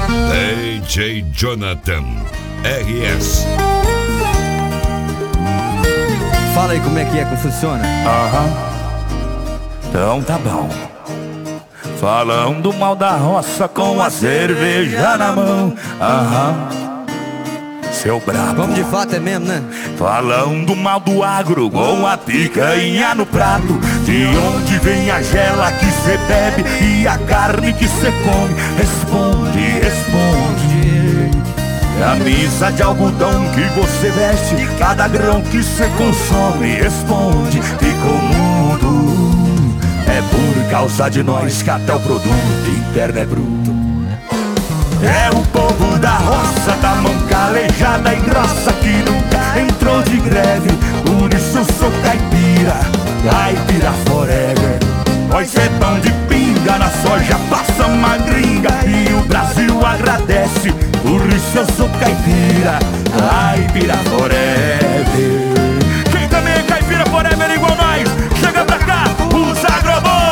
DJ Jonathan RS. Fala aí como é que funciona. Então tá bom. Falando mal da roça com a cerveja na mão. Seu brabo. Como de fato é mesmo, né? Falando mal do agro com a picanha no prato. De onde vem a gela que cê bebe e a carne que cê come? Responde, responde. Camisa de algodão que você veste, cada grão que cê consome. Responde, ficou mudo. É por causa de nós que até o produto interno é bruto. É o povo da roça, da mão calejada e grossa, que nunca entrou de greve. Por isso eu sou caipira, caipira forever. Nós é pão de pinga, na soja passa uma gringa e o Brasil agradece. Por isso eu sou caipira, caipira forever. Quem também é caipira forever igual nós, chega pra cá, os agrobom.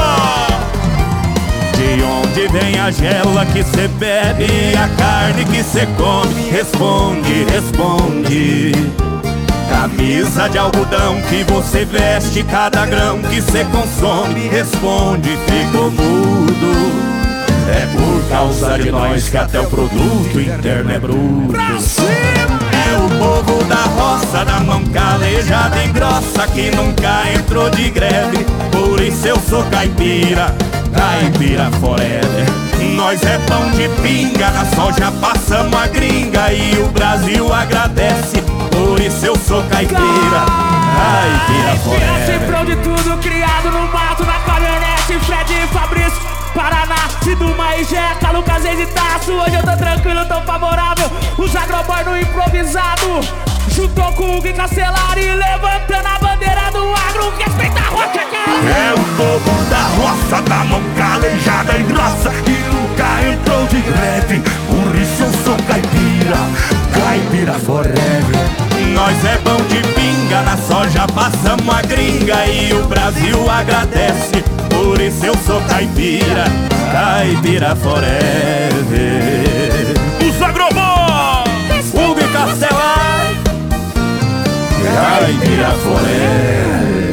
De onde vem a gela que cê bebe e a carne que cê come? Responde, responde. Camisa de algodão que você veste, cada grão que cê consome. Responde, ficou mudo. É por causa de nós que até o produto interno é bruto. É o povo da roça, da mão calejada e grossa, que nunca entrou de greve. Por isso eu sou caipira, caipira forever. Nós é pão de pinga, na soja passamos a gringa e o Brasil agradece. Por isso eu sou caipira, caipira forever. Cifrão de tudo criado no mato, na caminhonete, Fred e Fabrício, Paraná, Siduma e Jeca, Lucas e Taço. Hoje eu tô tranquilo, tô favorável. Os agroboy no improvisado, juntou com o Gui Castellari, levantando a bandeira do agro. Respeita a rocha, é o povo da roça, da mão calejada e grossa, que nunca entrou de greve. Por isso eu sou caipira, caipira forever. Nós é pão de pinga, na soja passamos a gringa e o Brasil agradece. Por isso eu sou caipira, caipira forever. Os agrobom, o Gui Castellari, caipira forever.